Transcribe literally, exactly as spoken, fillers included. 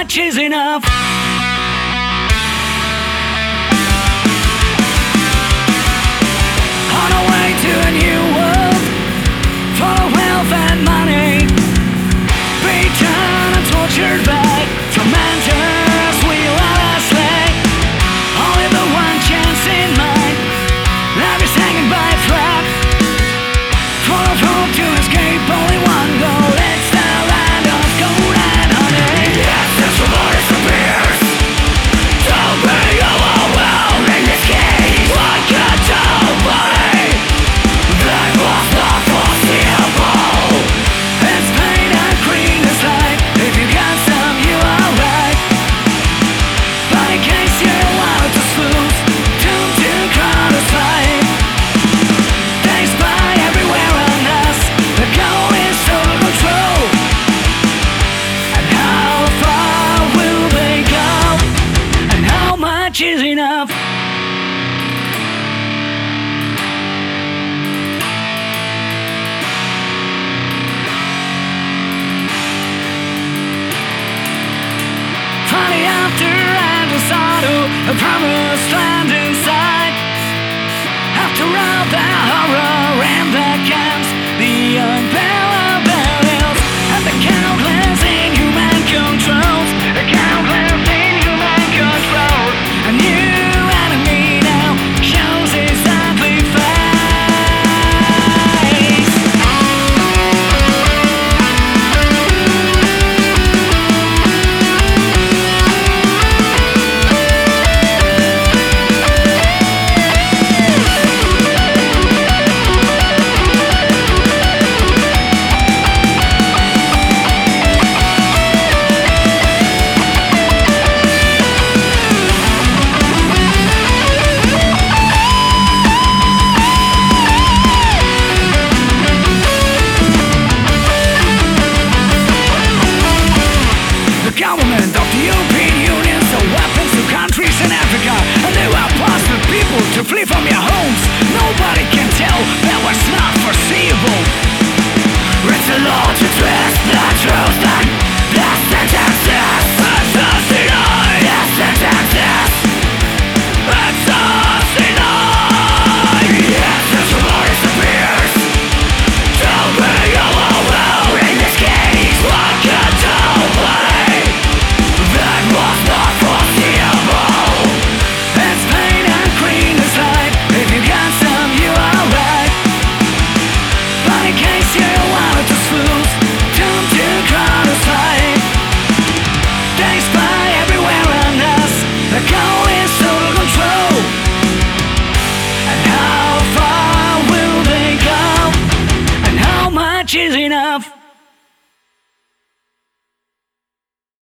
much is enough? On our way to a new world, full of wealth and money, beaten and tortured by tormentors we let us slay. Only the one chance in mind, life is hanging by a thread, full of hope to escape, only one goal, it's the land of gold and honey. Yes, this world disappears. Don't be overwhelmed in this case. What could nobody? Life was not foreseeable. It's pain and green as life. If you got some, you are right. But in case you wanted to lose, doomed to crowd us fight. They spy everywhere on us. The goal is total control. And how far will they go? And how much is enough? Funny after endless auto, a promised land inside. After all the horror and the camp,